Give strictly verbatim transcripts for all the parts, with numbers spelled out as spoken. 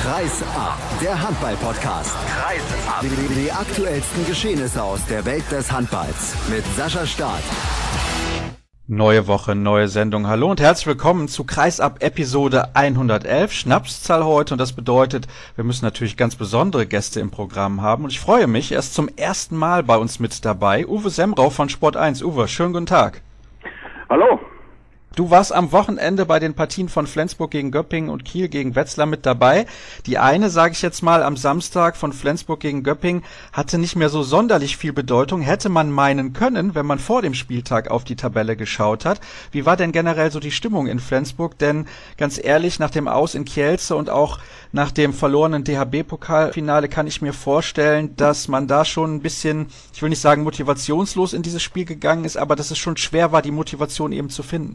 Kreis ab, der Handball-Podcast. Kreis ab. Die, die aktuellsten Geschehnisse aus der Welt des Handballs mit Sascha Staat. Neue Woche, neue Sendung. Hallo und herzlich willkommen zu Kreisab Episode hundertelf. Schnapszahl heute und das bedeutet, wir müssen natürlich ganz besondere Gäste im Programm haben. Und ich freue mich, er ist zum ersten Mal bei uns mit dabei. Uwe Semrau von Sport eins. Uwe, schönen guten Tag. Hallo. Du warst am Wochenende bei den Partien von Flensburg gegen Göppingen und Kiel gegen Wetzlar mit dabei. Die eine, sage ich jetzt mal, am Samstag von Flensburg gegen Göppingen hatte nicht mehr so sonderlich viel Bedeutung. Hätte man meinen können, wenn man vor dem Spieltag auf die Tabelle geschaut hat. Wie war denn generell so die Stimmung in Flensburg? Denn ganz ehrlich, nach dem Aus in Kielce und auch nach dem verlorenen D H B-Pokalfinale kann ich mir vorstellen, dass man da schon ein bisschen, ich will nicht sagen motivationslos in dieses Spiel gegangen ist, aber dass es schon schwer war, die Motivation eben zu finden.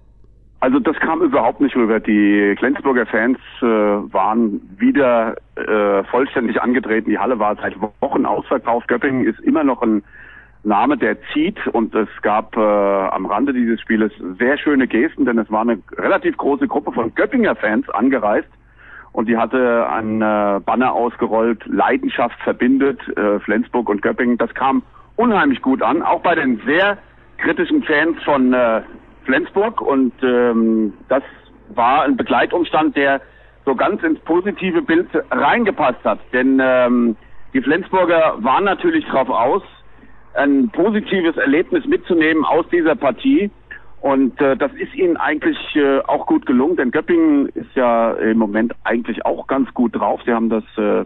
Also das kam überhaupt nicht rüber. Die Flensburger Fans äh, waren wieder äh, vollständig angetreten. Die Halle war seit Wochen ausverkauft. Göppingen ist immer noch ein Name, der zieht. Und es gab äh, am Rande dieses Spieles sehr schöne Gesten, denn es war eine relativ große Gruppe von Göppinger Fans angereist. Und die hatte ein äh, Banner ausgerollt, Leidenschaft verbindet äh, Flensburg und Göppingen. Das kam unheimlich gut an, auch bei den sehr kritischen Fans von äh, Flensburg, und ähm, das war ein Begleitumstand, der so ganz ins positive Bild reingepasst hat. Denn ähm, die Flensburger waren natürlich darauf aus, ein positives Erlebnis mitzunehmen aus dieser Partie. Und äh, das ist ihnen eigentlich äh, auch gut gelungen, denn Göppingen ist ja im Moment eigentlich auch ganz gut drauf. Sie haben das äh,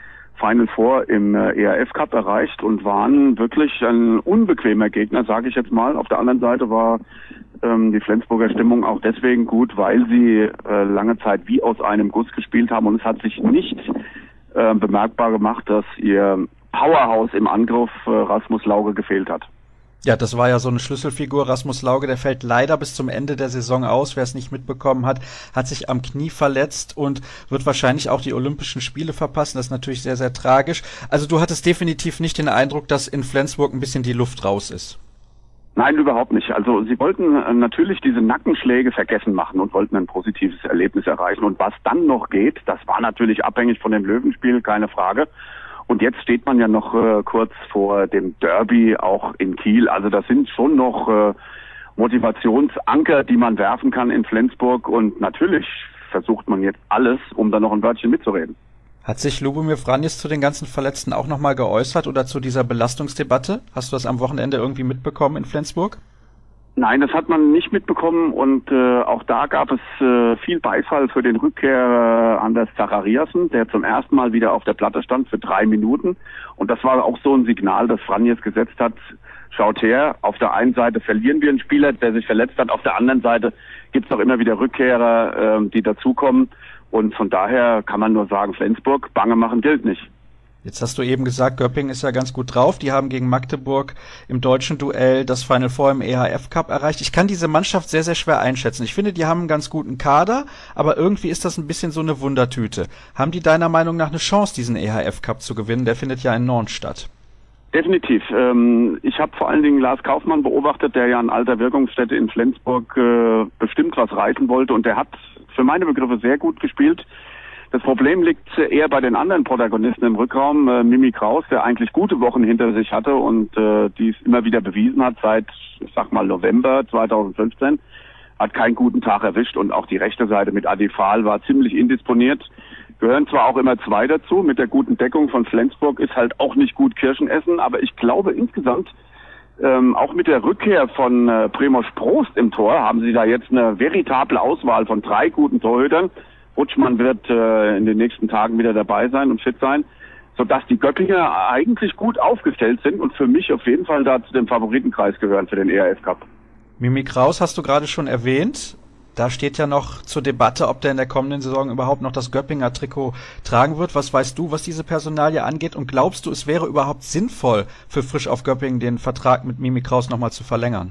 Final Four im äh, E H F Cup erreicht und waren wirklich ein unbequemer Gegner, sage ich jetzt mal. Auf der anderen Seite war ähm, die Flensburger Stimmung auch deswegen gut, weil sie äh, lange Zeit wie aus einem Guss gespielt haben, und es hat sich nicht äh, bemerkbar gemacht, dass ihr Powerhouse im Angriff äh, Rasmus Lauge gefehlt hat. Ja, das war ja so eine Schlüsselfigur, Rasmus Lauge, der fällt leider bis zum Ende der Saison aus. Wer es nicht mitbekommen hat, hat sich am Knie verletzt und wird wahrscheinlich auch die Olympischen Spiele verpassen. Das ist natürlich sehr, sehr tragisch. Also du hattest definitiv nicht den Eindruck, dass in Flensburg ein bisschen die Luft raus ist. Nein, überhaupt nicht. Also sie wollten äh, natürlich diese Nackenschläge vergessen machen und wollten ein positives Erlebnis erreichen. Und was dann noch geht, das war natürlich abhängig von dem Löwenspiel, keine Frage. Und jetzt steht man ja noch äh, kurz vor dem Derby auch in Kiel. Also das sind schon noch äh, Motivationsanker, die man werfen kann in Flensburg. Und natürlich versucht man jetzt alles, um da noch ein Wörtchen mitzureden. Hat sich Lubomir Vranjes zu den ganzen Verletzten auch nochmal geäußert oder zu dieser Belastungsdebatte? Hast du das am Wochenende irgendwie mitbekommen in Flensburg? Nein, das hat man nicht mitbekommen, und äh, auch da gab es äh, viel Beifall für den Rückkehrer Anders Zachariasen, der zum ersten Mal wieder auf der Platte stand für drei Minuten. Und das war auch so ein Signal, das Vranjes gesetzt hat. Schaut her, auf der einen Seite verlieren wir einen Spieler, der sich verletzt hat, auf der anderen Seite gibt es auch immer wieder Rückkehrer, äh, die dazukommen. Und von daher kann man nur sagen, Flensburg, bange machen gilt nicht. Jetzt hast du eben gesagt, Göppingen ist ja ganz gut drauf. Die haben gegen Magdeburg im deutschen Duell das Final Four im E H F Cup erreicht. Ich kann diese Mannschaft sehr, sehr schwer einschätzen. Ich finde, die haben einen ganz guten Kader, aber irgendwie ist das ein bisschen so eine Wundertüte. Haben die deiner Meinung nach eine Chance, diesen E H F Cup zu gewinnen? Der findet ja in Nantes statt. Definitiv. Ähm, ich habe vor allen Dingen Lars Kaufmann beobachtet, der ja an alter Wirkungsstätte in Flensburg äh, bestimmt was reißen wollte, und der hat für meine Begriffe sehr gut gespielt. Das Problem liegt eher bei den anderen Protagonisten im Rückraum. Äh, Mimi Kraus, der eigentlich gute Wochen hinter sich hatte und äh, die es immer wieder bewiesen hat seit, ich sag mal, November zweitausendfünfzehn, hat keinen guten Tag erwischt, und auch die rechte Seite mit Adi Fahl war ziemlich indisponiert. Gehören zwar auch immer zwei dazu, mit der guten Deckung von Flensburg ist halt auch nicht gut Kirschen essen, aber ich glaube insgesamt, ähm, auch mit der Rückkehr von äh, Primož Prost im Tor, haben sie da jetzt eine veritable Auswahl von drei guten Torhütern. Rutschmann wird äh, in den nächsten Tagen wieder dabei sein und fit sein, sodass die Göppinger eigentlich gut aufgestellt sind und für mich auf jeden Fall da zu dem Favoritenkreis gehören für den E H F Cup. Mimi Kraus hast du gerade schon erwähnt. Da steht ja noch zur Debatte, ob der in der kommenden Saison überhaupt noch das Göppinger Trikot tragen wird. Was weißt du, was diese Personalie angeht? Und glaubst du, es wäre überhaupt sinnvoll für Frisch auf Göppingen, den Vertrag mit Mimi Kraus nochmal zu verlängern?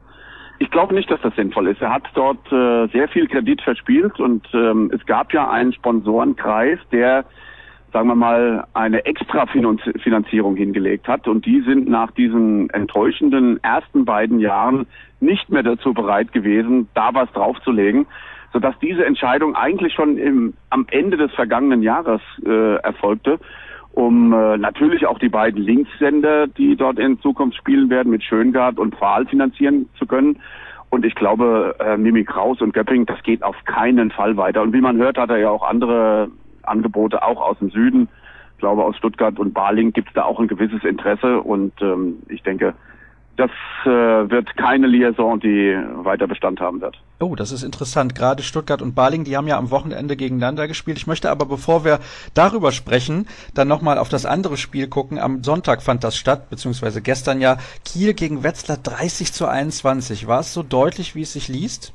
Ich glaube nicht, dass das sinnvoll ist. Er hat dort äh, sehr viel Kredit verspielt, und ähm, es gab ja einen Sponsorenkreis, der, sagen wir mal, eine Extrafinanzierung hingelegt hat, und die sind nach diesen enttäuschenden ersten beiden Jahren nicht mehr dazu bereit gewesen, da was draufzulegen. sodass diese Entscheidung eigentlich schon im, am Ende des vergangenen Jahres äh, erfolgte, um äh, natürlich auch die beiden Linkssender, die dort in Zukunft spielen werden, mit Schöngard und Pfahl finanzieren zu können. Und ich glaube, äh, Mimi Kraus und Göpping, das geht auf keinen Fall weiter. Und wie man hört, hat er ja auch andere Angebote, auch aus dem Süden. Ich glaube, aus Stuttgart und Baling gibt es da auch ein gewisses Interesse. Und ähm, ich denke, das äh, wird keine Liaison, die weiter Bestand haben wird. Oh, das ist interessant. Gerade Stuttgart und Baling, die haben ja am Wochenende gegeneinander gespielt. Ich möchte aber, bevor wir darüber sprechen, dann nochmal auf das andere Spiel gucken. Am Sonntag fand das statt, beziehungsweise gestern ja. Kiel gegen Wetzlar dreißig zu einundzwanzig. War es so deutlich, wie es sich liest?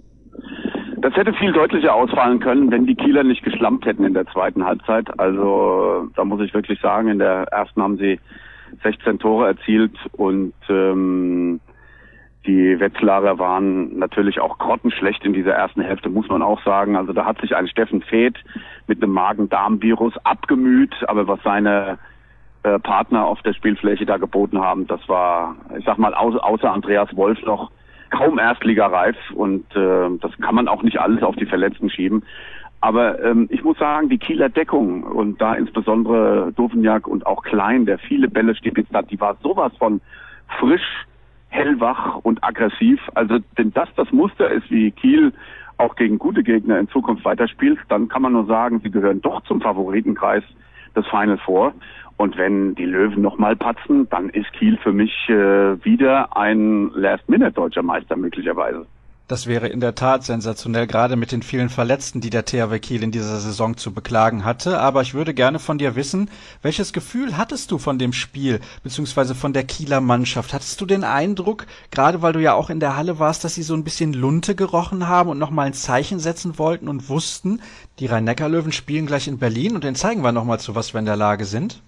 Das hätte viel deutlicher ausfallen können, wenn die Kieler nicht geschlampt hätten in der zweiten Halbzeit. Also da muss ich wirklich sagen, in der ersten haben sie sechzehn Tore erzielt und ähm, die Wetzlarer waren natürlich auch grottenschlecht in dieser ersten Hälfte, muss man auch sagen. Also da hat sich ein Steffen Feeth mit einem Magen-Darm-Virus abgemüht, aber was seine äh, Partner auf der Spielfläche da geboten haben, das war, ich sag mal, au- außer Andreas Wolf noch kaum erstligareif und äh, das kann man auch nicht alles auf die Verletzten schieben. Aber ähm, ich muss sagen, die Kieler Deckung und da insbesondere Dovniak und auch Klein, der viele Bälle stibitzt hat, die war sowas von frisch, hellwach und aggressiv. Also wenn das das Muster ist, wie Kiel auch gegen gute Gegner in Zukunft weiterspielt, dann kann man nur sagen, sie gehören doch zum Favoritenkreis des Final Four. Und wenn die Löwen nochmal patzen, dann ist Kiel für mich äh, wieder ein Last-Minute-deutscher Meister möglicherweise. Das wäre in der Tat sensationell, gerade mit den vielen Verletzten, die der T H W Kiel in dieser Saison zu beklagen hatte. Aber ich würde gerne von dir wissen, welches Gefühl hattest du von dem Spiel, beziehungsweise von der Kieler Mannschaft? Hattest du den Eindruck, gerade weil du ja auch in der Halle warst, dass sie so ein bisschen Lunte gerochen haben und nochmal ein Zeichen setzen wollten und wussten, die Rhein-Neckar-Löwen spielen gleich in Berlin und dann zeigen wir nochmal, zu was wir in der Lage sind?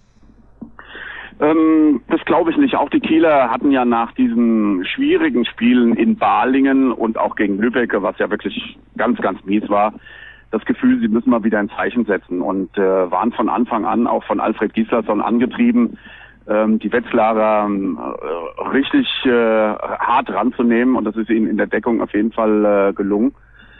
Ähm, das glaube ich nicht. Auch die Kieler hatten ja nach diesen schwierigen Spielen in Balingen und auch gegen Lübbecke, was ja wirklich ganz, ganz mies war, das Gefühl, sie müssen mal wieder ein Zeichen setzen und äh, waren von Anfang an auch von Alfred Gislason angetrieben, ähm, die Wetzlarer äh, richtig äh, hart ranzunehmen und das ist ihnen in der Deckung auf jeden Fall äh, gelungen.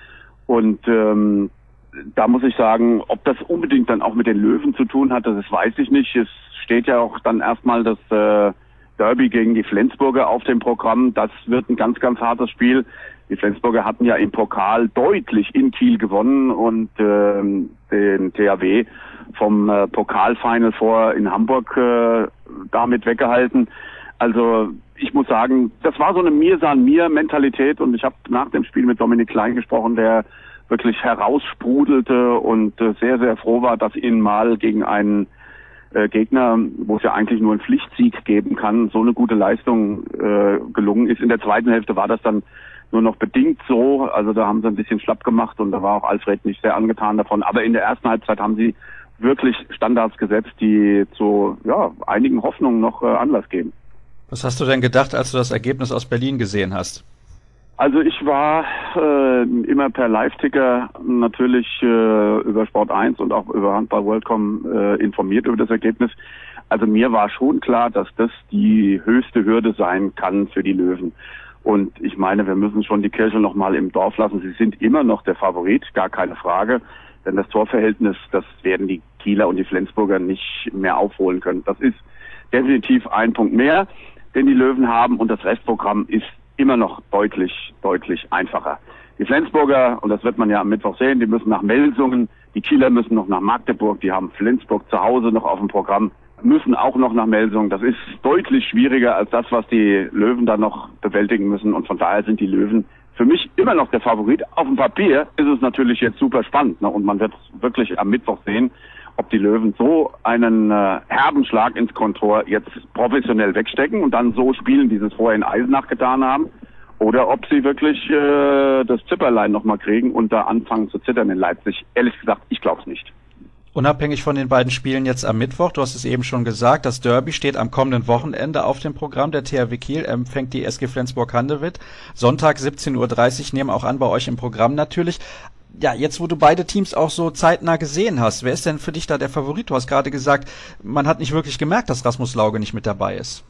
Und ähm, da muss ich sagen, ob das unbedingt dann auch mit den Löwen zu tun hat, das weiß ich nicht. Es steht ja auch dann erstmal das äh, Derby gegen die Flensburger auf dem Programm. Das wird ein ganz, ganz hartes Spiel. Die Flensburger hatten ja im Pokal deutlich in Kiel gewonnen und äh, den T H W vom äh, Pokalfinal vor in Hamburg äh, damit weggehalten. Also ich muss sagen, das war so eine Mir-San-Mir-Mentalität und ich habe nach dem Spiel mit Dominik Klein gesprochen, der wirklich heraussprudelte und äh, sehr, sehr froh war, dass ihnen mal gegen einen äh, Gegner, wo es ja eigentlich nur einen Pflichtsieg geben kann, so eine gute Leistung äh, gelungen ist. In der zweiten Hälfte war das dann nur noch bedingt so, also da haben sie ein bisschen schlapp gemacht und da war auch Alfred nicht sehr angetan davon. Aber in der ersten Halbzeit haben sie wirklich Standards gesetzt, die zu ja, einigen Hoffnungen noch äh, Anlass geben. Was hast du denn gedacht, als du das Ergebnis aus Berlin gesehen hast? Also ich war äh, immer per Live-Ticker natürlich äh, über Sport eins und auch über Handball World Punkt com äh, informiert über das Ergebnis. Also mir war schon klar, dass das die höchste Hürde sein kann für die Löwen. Und ich meine, wir müssen schon die Kirche noch mal im Dorf lassen. Sie sind immer noch der Favorit, gar keine Frage. Denn das Torverhältnis, das werden die Kieler und die Flensburger nicht mehr aufholen können. Das ist definitiv ein Punkt mehr, den die Löwen haben. Und das Restprogramm ist immer noch deutlich, deutlich einfacher. Die Flensburger, und das wird man ja am Mittwoch sehen, die müssen nach Melsungen, die Kieler müssen noch nach Magdeburg, die haben Flensburg zu Hause noch auf dem Programm, müssen auch noch nach Melsungen. Das ist deutlich schwieriger als das, was die Löwen da noch bewältigen müssen und von daher sind die Löwen für mich immer noch der Favorit. Auf dem Papier ist es natürlich jetzt super spannend, ne? Und man wird wirklich am Mittwoch sehen, ob die Löwen so einen äh, herben Schlag ins Kontor jetzt professionell wegstecken und dann so spielen, wie sie es vorher in Eisenach getan haben, oder ob sie wirklich äh, das Zipperlein nochmal kriegen und da anfangen zu zittern in Leipzig. Ehrlich gesagt, ich glaube es nicht. Unabhängig von den beiden Spielen jetzt am Mittwoch, du hast es eben schon gesagt, das Derby steht am kommenden Wochenende auf dem Programm. Der T H W Kiel empfängt die S G Flensburg-Handewitt. Sonntag siebzehn Uhr dreißig, nehmen auch an bei euch im Programm natürlich. Ja, jetzt wo du beide Teams auch so zeitnah gesehen hast, wer ist denn für dich da der Favorit? Du hast gerade gesagt, man hat nicht wirklich gemerkt, dass Rasmus Lauge nicht mit dabei ist.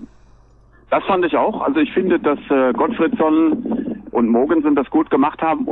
Das fand ich auch. Also ich finde, dass äh, Gottfriedson und Mogensen das gut gemacht haben und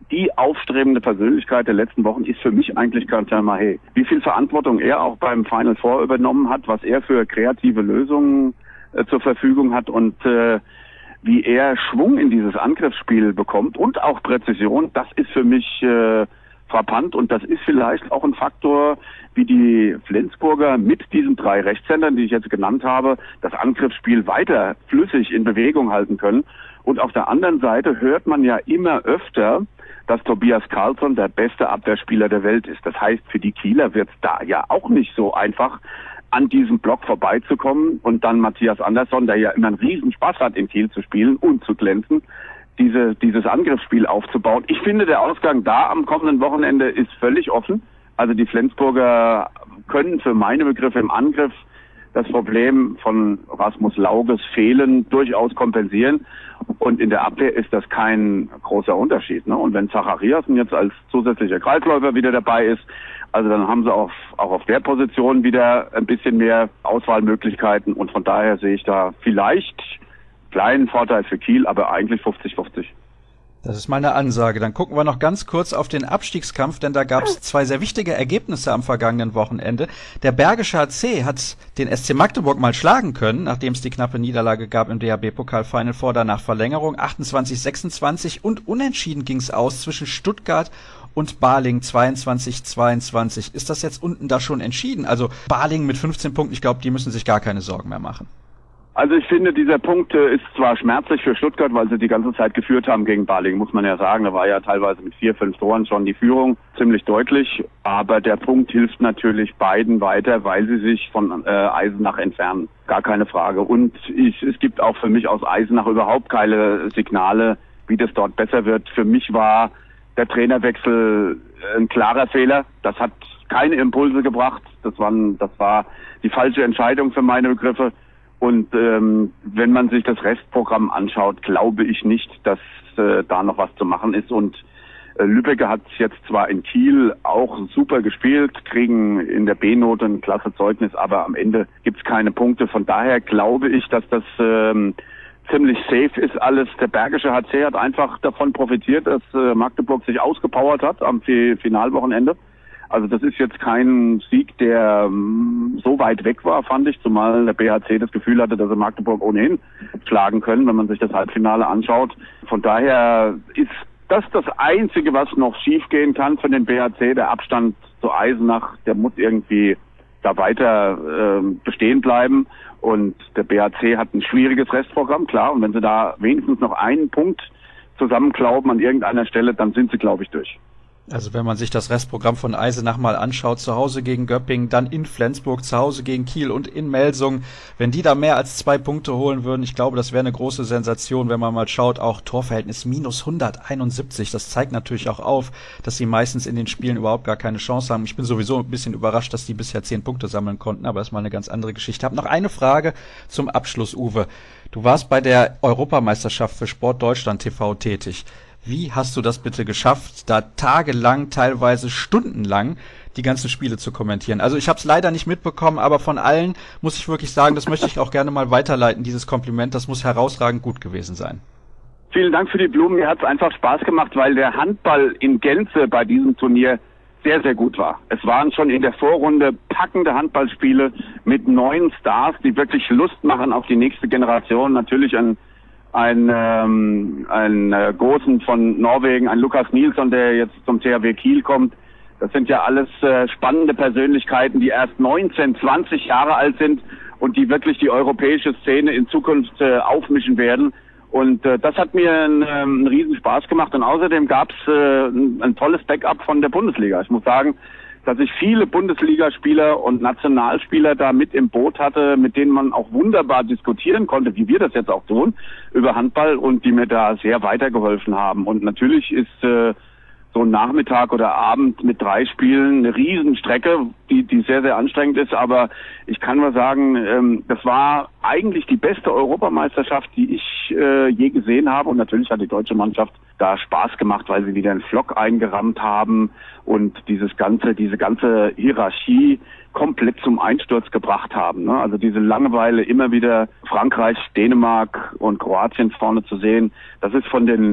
die aufstrebende Persönlichkeit der letzten Wochen ist für mich eigentlich Quentin Mahé. Wie viel Verantwortung er auch beim Final Four übernommen hat, was er für kreative Lösungen äh, zur Verfügung hat und äh, wie er Schwung in dieses Angriffsspiel bekommt und auch Präzision, das ist für mich äh, frappant und das ist vielleicht auch ein Faktor, wie die Flensburger mit diesen drei Rechtshändern, die ich jetzt genannt habe, das Angriffsspiel weiter flüssig in Bewegung halten können. Und auf der anderen Seite hört man ja immer öfter, dass Tobias Karlsson der beste Abwehrspieler der Welt ist. Das heißt, für die Kieler wird es da ja auch nicht so einfach, an diesem Block vorbeizukommen und dann Matthias Andersson, der ja immer einen riesen Spaß hat, in Kiel zu spielen und zu glänzen, diese, dieses Angriffsspiel aufzubauen. Ich finde, der Ausgang da am kommenden Wochenende ist völlig offen. Also die Flensburger können für meine Begriffe im Angriff das Problem von Rasmus Lauges Fehlen durchaus kompensieren. Und in der Abwehr ist das kein großer Unterschied, ne? Und wenn Zachariasen jetzt als zusätzlicher Kreisläufer wieder dabei ist, also dann haben sie auch, auch auf der Position wieder ein bisschen mehr Auswahlmöglichkeiten. Und von daher sehe ich da vielleicht kleinen Vorteil für Kiel, aber eigentlich fünfzig fünfzig. Das ist mal eine Ansage. Dann gucken wir noch ganz kurz auf den Abstiegskampf, denn da gab es zwei sehr wichtige Ergebnisse am vergangenen Wochenende. Der Bergische H C hat den S C Magdeburg mal schlagen können, nachdem es die knappe Niederlage gab im D H B-Pokal Final Four, danach Verlängerung achtundzwanzig sechsundzwanzig und unentschieden ging es aus zwischen Stuttgart und Balingen zweiundzwanzig zweiundzwanzig. Ist das jetzt unten da schon entschieden? Also Balingen mit fünfzehn Punkten, ich glaube, die müssen sich gar keine Sorgen mehr machen. Also ich finde, dieser Punkt äh, ist zwar schmerzlich für Stuttgart, weil sie die ganze Zeit geführt haben gegen Balingen, muss man ja sagen. Da war ja teilweise mit vier, fünf Toren schon die Führung, ziemlich deutlich. Aber der Punkt hilft natürlich beiden weiter, weil sie sich von äh, Eisenach entfernen. Gar keine Frage. Und ich, es gibt auch für mich aus Eisenach überhaupt keine Signale, wie das dort besser wird. Für mich war der Trainerwechsel ein klarer Fehler. Das hat keine Impulse gebracht. Das war, das war die falsche Entscheidung für meine Begriffe. Und ähm, wenn man sich das Restprogramm anschaut, glaube ich nicht, dass äh, da noch was zu machen ist. Und äh, Lübbecke hat jetzt zwar in Kiel auch super gespielt, kriegen in der B-Note ein klasse Zeugnis, aber am Ende gibt's keine Punkte. Von daher glaube ich, dass das ähm, ziemlich safe ist alles. Der Bergische H C hat einfach davon profitiert, dass äh, Magdeburg sich ausgepowert hat am Finalwochenende. Also das ist jetzt kein Sieg, der ähm, so weit weg war, fand ich, zumal der B H C das Gefühl hatte, dass sie Magdeburg ohnehin schlagen können, wenn man sich das Halbfinale anschaut. Von daher ist das das Einzige, was noch schiefgehen kann für den B H C. Der Abstand zu Eisenach, der muss irgendwie da weiter äh, bestehen bleiben. Und der B H C hat ein schwieriges Restprogramm, klar. Und wenn sie da wenigstens noch einen Punkt zusammenklauben an irgendeiner Stelle, dann sind sie, glaube ich, durch. Also wenn man sich das Restprogramm von Eisenach mal anschaut, zu Hause gegen Göppingen, dann in Flensburg, zu Hause gegen Kiel und in Melsungen, wenn die da mehr als zwei Punkte holen würden, ich glaube, das wäre eine große Sensation, wenn man mal schaut, auch Torverhältnis minus hunderteinundsiebzig, das zeigt natürlich auch auf, dass sie meistens in den Spielen überhaupt gar keine Chance haben. Ich bin sowieso ein bisschen überrascht, dass die bisher zehn Punkte sammeln konnten, aber das ist mal eine ganz andere Geschichte. Ich habe noch eine Frage zum Abschluss, Uwe. Du warst bei der Europameisterschaft für Sport Deutschland T V tätig. Wie hast du das bitte geschafft, da tagelang, teilweise stundenlang die ganzen Spiele zu kommentieren? Also ich habe es leider nicht mitbekommen, aber von allen muss ich wirklich sagen, das möchte ich auch gerne mal weiterleiten, dieses Kompliment, das muss herausragend gut gewesen sein. Vielen Dank für die Blumen, mir hat es einfach Spaß gemacht, weil der Handball in Gänze bei diesem Turnier sehr, sehr gut war. Es waren schon in der Vorrunde packende Handballspiele mit neun Stars, die wirklich Lust machen auf die nächste Generation. Natürlich ein ein ähm, ein äh, Großen von Norwegen, ein Lukas Nilsson, der jetzt zum T H W Kiel kommt. Das sind ja alles äh, spannende Persönlichkeiten, die erst neunzehn, zwanzig Jahre alt sind und die wirklich die europäische Szene in Zukunft äh, aufmischen werden. Und äh, das hat mir einen, äh, einen riesen Spaß gemacht. Und außerdem gab es äh, ein, ein tolles Backup von der Bundesliga. Ich muss sagen, dass ich viele Bundesligaspieler und Nationalspieler da mit im Boot hatte, mit denen man auch wunderbar diskutieren konnte, wie wir das jetzt auch tun, über Handball und die mir da sehr weitergeholfen haben. Und natürlich ist äh, so ein Nachmittag oder Abend mit drei Spielen eine Riesenstrecke, die, die sehr, sehr anstrengend ist. Aber ich kann mal sagen, ähm, das war eigentlich die beste Europameisterschaft, die ich äh, je gesehen habe. Und natürlich hat die deutsche Mannschaft da Spaß gemacht, weil sie wieder einen Flock eingerammt haben und dieses ganze, diese ganze Hierarchie komplett zum Einsturz gebracht haben. Ne? Also diese Langeweile, immer wieder Frankreich, Dänemark und Kroatien vorne zu sehen, das ist von den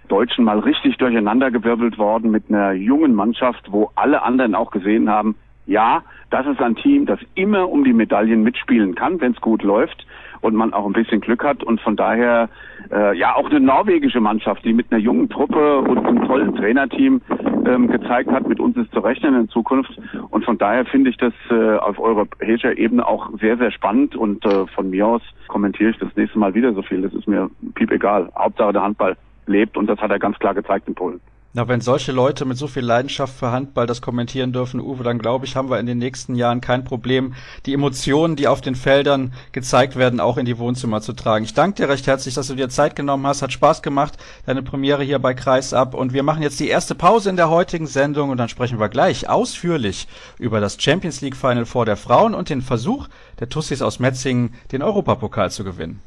Deutschen mal richtig durcheinandergewirbelt worden mit einer jungen Mannschaft, wo alle anderen auch gesehen haben, ja, das ist ein Team, das immer um die Medaillen mitspielen kann, wenn es gut läuft und man auch ein bisschen Glück hat. Und von daher, äh, ja, auch eine norwegische Mannschaft, die mit einer jungen Truppe und einem tollen Trainerteam ähm, gezeigt hat, mit uns ist zu rechnen in Zukunft. Und von daher finde ich das äh, auf europäischer Ebene auch sehr, sehr spannend. Und äh, von mir aus kommentiere ich das nächste Mal wieder so viel. Das ist mir piep egal. Hauptsache der Handball lebt und das hat er ganz klar gezeigt in Polen. Na, wenn solche Leute mit so viel Leidenschaft für Handball das kommentieren dürfen, Uwe, dann glaube ich, haben wir in den nächsten Jahren kein Problem, die Emotionen, die auf den Feldern gezeigt werden, auch in die Wohnzimmer zu tragen. Ich danke dir recht herzlich, dass du dir Zeit genommen hast. Hat Spaß gemacht, deine Premiere hier bei Kreisab. Und wir machen jetzt die erste Pause in der heutigen Sendung und dann sprechen wir gleich ausführlich über das Champions League Final Four der Frauen und den Versuch der Tussis aus Metzingen, den Europapokal zu gewinnen.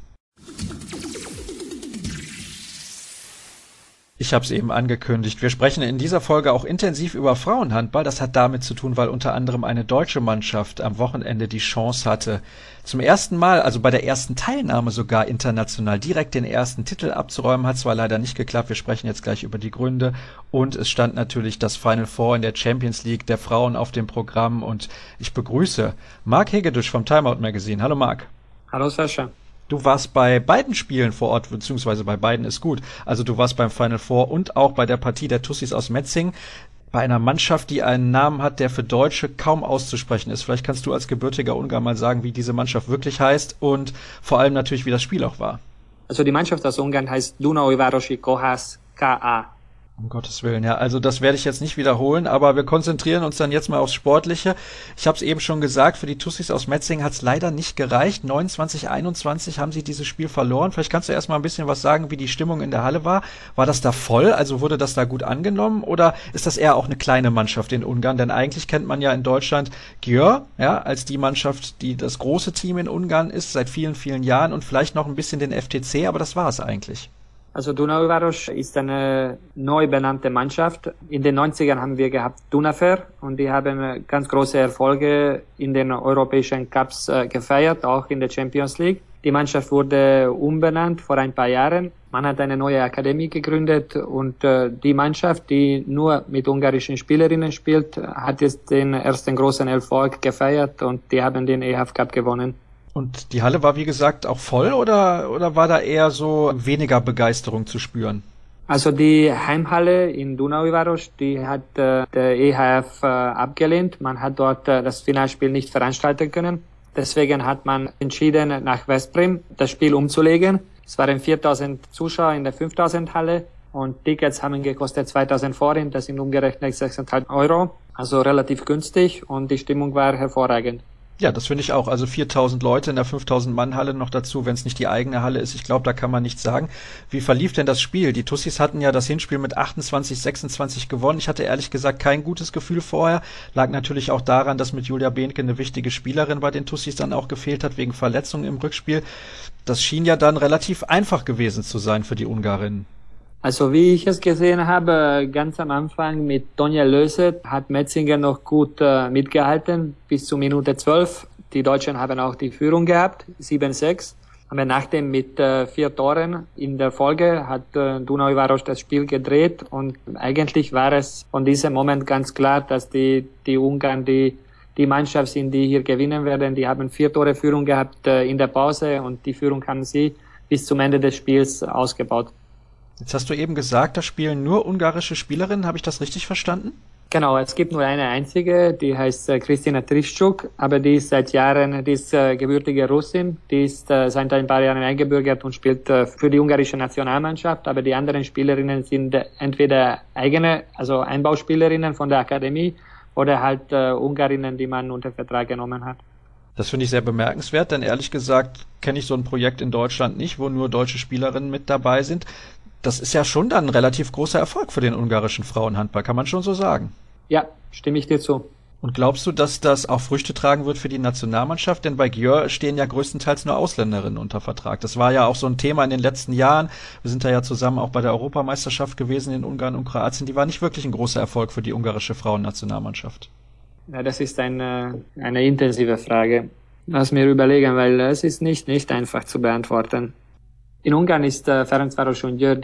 Ich habe es eben angekündigt. Wir sprechen in dieser Folge auch intensiv über Frauenhandball. Das hat damit zu tun, weil unter anderem eine deutsche Mannschaft am Wochenende die Chance hatte, zum ersten Mal, also bei der ersten Teilnahme sogar international, direkt den ersten Titel abzuräumen. Hat zwar leider nicht geklappt. Wir sprechen jetzt gleich über die Gründe. Und es stand natürlich das Final Four in der Champions League der Frauen auf dem Programm. Und ich begrüße Marc Hegedüsch vom Timeout Magazine. Hallo Marc. Hallo Sascha. Du warst bei beiden Spielen vor Ort, beziehungsweise bei beiden ist gut. Also du warst beim Final Four und auch bei der Partie der Tussis aus Metzingen, bei einer Mannschaft, die einen Namen hat, der für Deutsche kaum auszusprechen ist. Vielleicht kannst du als gebürtiger Ungar mal sagen, wie diese Mannschaft wirklich heißt und vor allem natürlich, wie das Spiel auch war. Also die Mannschaft aus Ungarn heißt Dunaújvárosi Kohász K A. Um Gottes Willen, ja. Also das werde ich jetzt nicht wiederholen, aber wir konzentrieren uns dann jetzt mal aufs Sportliche. Ich habe es eben schon gesagt, für die Tussis aus Metzingen hat es leider nicht gereicht. neunundzwanzig einundzwanzig haben sie dieses Spiel verloren. Vielleicht kannst du erst mal ein bisschen was sagen, wie die Stimmung in der Halle war. War das da voll? Also wurde das da gut angenommen? Oder ist das eher auch eine kleine Mannschaft in Ungarn? Denn eigentlich kennt man ja in Deutschland Győr, ja, als die Mannschaft, die das große Team in Ungarn ist, seit vielen, vielen Jahren und vielleicht noch ein bisschen den F T C, aber das war es eigentlich. Also Dunaújváros ist eine neu benannte Mannschaft. In den neunzigern haben wir gehabt Dunafer und die haben ganz große Erfolge in den europäischen Cups äh, gefeiert, auch in der Champions League. Die Mannschaft wurde umbenannt vor ein paar Jahren. Man hat eine neue Akademie gegründet und äh, die Mannschaft, die nur mit ungarischen Spielerinnen spielt, hat jetzt den ersten großen Erfolg gefeiert und die haben den E H F Cup gewonnen. Und die Halle war, wie gesagt, auch voll oder, oder war da eher so weniger Begeisterung zu spüren? Also die Heimhalle in Dunaújváros, die hat äh, der E H F äh, abgelehnt. Man hat dort äh, das Finalspiel nicht veranstalten können. Deswegen hat man entschieden, nach Veszprém das Spiel umzulegen. Es waren viertausend Zuschauer in der fünftausend Halle und Tickets haben gekostet zweitausend Forint, das sind umgerechnet sechseinhalb Euro. Also relativ günstig und die Stimmung war hervorragend. Ja, das finde ich auch. Also viertausend Leute in der fünftausend Mann Halle noch dazu, wenn es nicht die eigene Halle ist. Ich glaube, da kann man nichts sagen. Wie verlief denn das Spiel? Die Tussis hatten ja das Hinspiel mit achtundzwanzig sechsundzwanzig gewonnen. Ich hatte ehrlich gesagt kein gutes Gefühl vorher. Lag natürlich auch daran, dass mit Julia Behnke eine wichtige Spielerin bei den Tussis dann auch gefehlt hat, wegen Verletzungen im Rückspiel. Das schien ja dann relativ einfach gewesen zu sein für die Ungarinnen. Also wie ich es gesehen habe, ganz am Anfang mit Tonja Löset hat Metzingen noch gut äh, mitgehalten, bis zur Minute zwölf. Die Deutschen haben auch die Führung gehabt, sieben sechs. Aber nachdem mit äh, vier Toren in der Folge hat äh, Dunaújváros das Spiel gedreht und eigentlich war es von diesem Moment ganz klar, dass die, die Ungarn die, die Mannschaft sind, die hier gewinnen werden. Die haben vier Tore Führung gehabt äh, in der Pause und die Führung haben sie bis zum Ende des Spiels ausgebaut. Jetzt hast du eben gesagt, da spielen nur ungarische Spielerinnen. Habe ich das richtig verstanden? Genau, es gibt nur eine einzige, die heißt äh, Kristina Trischuk, aber die ist seit Jahren, die ist äh, gebürtige Russin, die ist äh, seit ein paar Jahren eingebürgert und spielt äh, für die ungarische Nationalmannschaft, aber die anderen Spielerinnen sind äh, entweder eigene, also Einbauspielerinnen von der Akademie oder halt äh, Ungarinnen, die man unter Vertrag genommen hat. Das finde ich sehr bemerkenswert, denn ehrlich gesagt kenne ich so ein Projekt in Deutschland nicht, wo nur deutsche Spielerinnen mit dabei sind. Das ist ja schon dann ein relativ großer Erfolg für den ungarischen Frauenhandball, kann man schon so sagen. Ja, stimme ich dir zu. Und glaubst du, dass das auch Früchte tragen wird für die Nationalmannschaft? Denn bei Győr stehen ja größtenteils nur Ausländerinnen unter Vertrag. Das war ja auch so ein Thema in den letzten Jahren. Wir sind da ja zusammen auch bei der Europameisterschaft gewesen in Ungarn und Kroatien. Die war nicht wirklich ein großer Erfolg für die ungarische Frauennationalmannschaft. Ja, das ist eine, eine intensive Frage. Lass mir überlegen, weil es ist nicht, nicht einfach zu beantworten. In Ungarn ist äh, Ferencváros und Győr die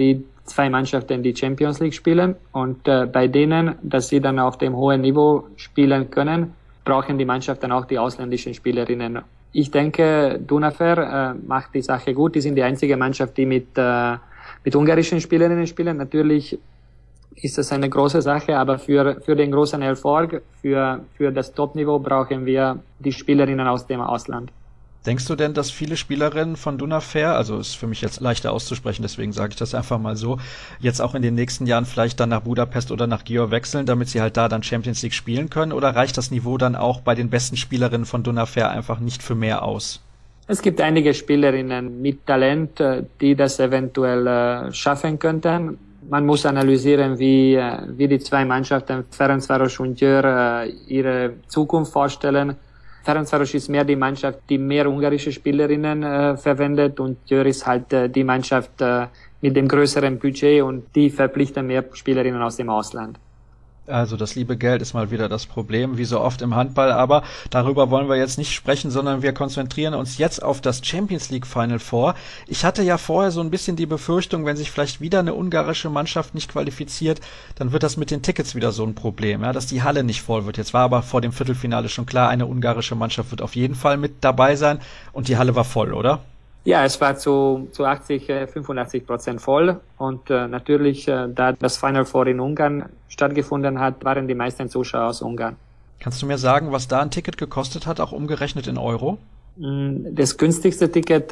zwei Mannschaften, die Champions League spielen. Und äh, bei denen, dass sie dann auf dem hohen Niveau spielen können, brauchen die Mannschaften auch die ausländischen Spielerinnen. Ich denke, Dunafer äh, macht die Sache gut. Die sind die einzige Mannschaft, die mit, äh, mit ungarischen Spielerinnen spielen. Natürlich ist das eine große Sache, aber für, für den großen Erfolg, für, für das Top-Niveau brauchen wir die Spielerinnen aus dem Ausland. Denkst du denn, dass viele Spielerinnen von Dunafer, also ist für mich jetzt leichter auszusprechen, deswegen sage ich das einfach mal so, jetzt auch in den nächsten Jahren vielleicht dann nach Budapest oder nach Győr wechseln, damit sie halt da dann Champions League spielen können? Oder reicht das Niveau dann auch bei den besten Spielerinnen von Dunafer einfach nicht für mehr aus? Es gibt einige Spielerinnen mit Talent, die das eventuell schaffen könnten. Man muss analysieren, wie, wie die zwei Mannschaften, Ferencváros und Győr, ihre Zukunft vorstellen. Ferencváros ist mehr die Mannschaft, die mehr ungarische Spielerinnen äh, verwendet, und Győr ist halt äh, die Mannschaft äh, mit dem größeren Budget, und die verpflichten mehr Spielerinnen aus dem Ausland. Also das liebe Geld ist mal wieder das Problem, wie so oft im Handball, aber darüber wollen wir jetzt nicht sprechen, sondern wir konzentrieren uns jetzt auf das Champions League Final Four. Ich hatte ja vorher so ein bisschen die Befürchtung, wenn sich vielleicht wieder eine ungarische Mannschaft nicht qualifiziert, dann wird das mit den Tickets wieder so ein Problem, ja, dass die Halle nicht voll wird. Jetzt war aber vor dem Viertelfinale schon klar, eine ungarische Mannschaft wird auf jeden Fall mit dabei sein, und die Halle war voll, oder? Ja, es war zu, zu achtzig, fünfundachtzig Prozent voll, und äh, natürlich, äh, da das Final Four in Ungarn stattgefunden hat, waren die meisten Zuschauer aus Ungarn. Kannst du mir sagen, was da ein Ticket gekostet hat, auch umgerechnet in Euro? Das günstigste Ticket äh,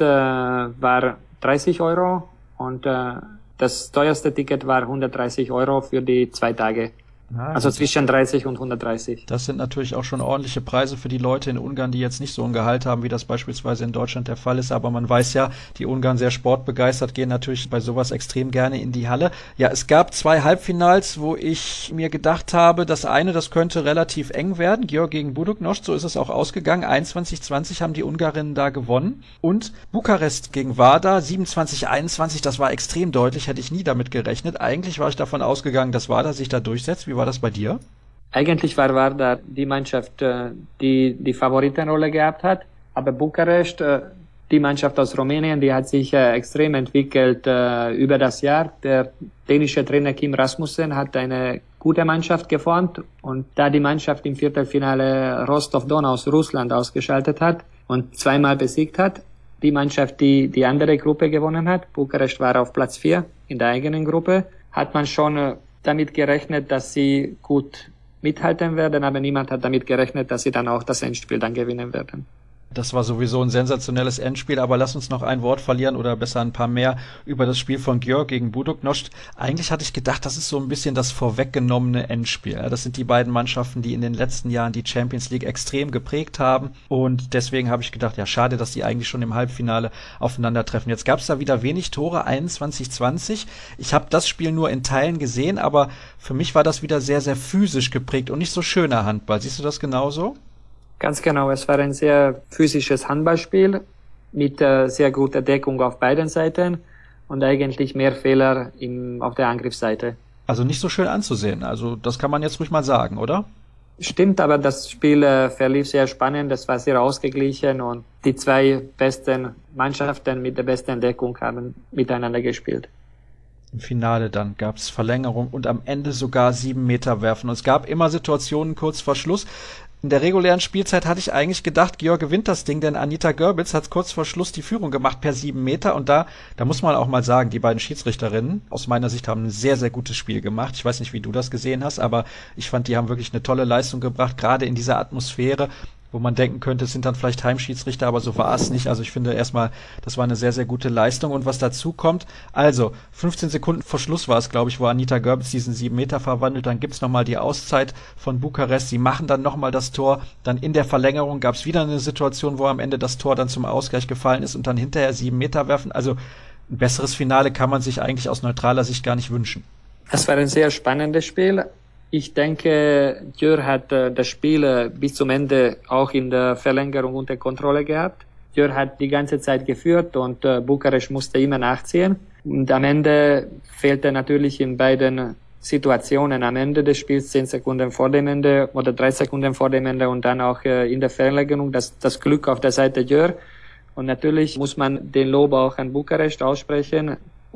war dreißig Euro, und äh, das teuerste Ticket war hundertdreißig Euro für die zwei Tage. Ah, also zwischen dreißig und hundertdreißig. Das sind natürlich auch schon ordentliche Preise für die Leute in Ungarn, die jetzt nicht so ein Gehalt haben, wie das beispielsweise in Deutschland der Fall ist. Aber man weiß ja, die Ungarn sehr sportbegeistert, gehen natürlich bei sowas extrem gerne in die Halle. Ja, es gab zwei Halbfinals, wo ich mir gedacht habe, das eine, das könnte relativ eng werden. Győr gegen Buducnost, so ist es auch ausgegangen. einundzwanzig zwanzig haben die Ungarinnen da gewonnen. Und Bukarest gegen Vardar, siebenundzwanzig einundzwanzig, das war extrem deutlich, hätte ich nie damit gerechnet. Eigentlich war ich davon ausgegangen, dass Vardar sich da durchsetzt. Wie war das bei dir? Eigentlich war Vardar die Mannschaft, die die Favoritenrolle gehabt hat, aber Bukarest, die Mannschaft aus Rumänien, die hat sich extrem entwickelt über das Jahr. Der dänische Trainer Kim Rasmussen hat eine gute Mannschaft geformt, und da die Mannschaft im Viertelfinale Rostov-Don aus Russland ausgeschaltet hat und zweimal besiegt hat, die Mannschaft, die die andere Gruppe gewonnen hat, Bukarest war auf Platz vier in der eigenen Gruppe, hat man schon damit gerechnet, dass sie gut mithalten werden, aber niemand hat damit gerechnet, dass sie dann auch das Endspiel dann gewinnen werden. Das war sowieso ein sensationelles Endspiel, aber lass uns noch ein Wort verlieren oder besser ein paar mehr über das Spiel von Győr gegen Buducnost. Eigentlich hatte ich gedacht, das ist so ein bisschen das vorweggenommene Endspiel. Das sind die beiden Mannschaften, die in den letzten Jahren die Champions League extrem geprägt haben, und deswegen habe ich gedacht, ja, schade, dass die eigentlich schon im Halbfinale aufeinandertreffen. Jetzt gab es da wieder wenig Tore, einundzwanzig zwanzig. Ich habe das Spiel nur in Teilen gesehen, aber für mich war das wieder sehr, sehr physisch geprägt und nicht so schöner Handball. Siehst du das genauso? Ganz genau, es war ein sehr physisches Handballspiel mit äh, sehr guter Deckung auf beiden Seiten und eigentlich mehr Fehler im, auf der Angriffsseite. Also nicht so schön anzusehen, also das kann man jetzt ruhig mal sagen, oder? Stimmt, aber das Spiel äh, verlief sehr spannend, es war sehr ausgeglichen, und die zwei besten Mannschaften mit der besten Deckung haben miteinander gespielt. Im Finale dann gab es Verlängerung und am Ende sogar sieben Meter werfen. Und es gab immer Situationen kurz vor Schluss. In der regulären Spielzeit hatte ich eigentlich gedacht, Győr gewinnt das Ding, denn Anita Görbitz hat kurz vor Schluss die Führung gemacht per sieben Meter, und da, da muss man auch mal sagen, die beiden Schiedsrichterinnen aus meiner Sicht haben ein sehr, sehr gutes Spiel gemacht. Ich weiß nicht, wie du das gesehen hast, aber ich fand, die haben wirklich eine tolle Leistung gebracht, gerade in dieser Atmosphäre, wo man denken könnte, es sind dann vielleicht Heimschiedsrichter, aber so war es nicht. Also ich finde erstmal, das war eine sehr, sehr gute Leistung. Und was dazu kommt, also fünfzehn Sekunden vor Schluss war es, glaube ich, wo Anita Görbitz diesen sieben Meter verwandelt. Dann gibt's nochmal die Auszeit von Bukarest. Sie machen dann nochmal das Tor. Dann in der Verlängerung gab's wieder eine Situation, wo am Ende das Tor dann zum Ausgleich gefallen ist und dann hinterher sieben Meter werfen. Also ein besseres Finale kann man sich eigentlich aus neutraler Sicht gar nicht wünschen. Es war ein sehr spannendes Spiel. Ich denke, Győr hat äh, das Spiel äh, bis zum Ende auch in der Verlängerung unter Kontrolle gehabt. Győr hat die ganze Zeit geführt, und äh, Bukarest musste immer nachziehen. Und am Ende fehlte natürlich in beiden Situationen am Ende des Spiels, zehn Sekunden vor dem Ende oder drei Sekunden vor dem Ende, und dann auch äh, in der Verlängerung das, das Glück auf der Seite Győr. Und natürlich muss man den Lob auch an Bukarest aussprechen.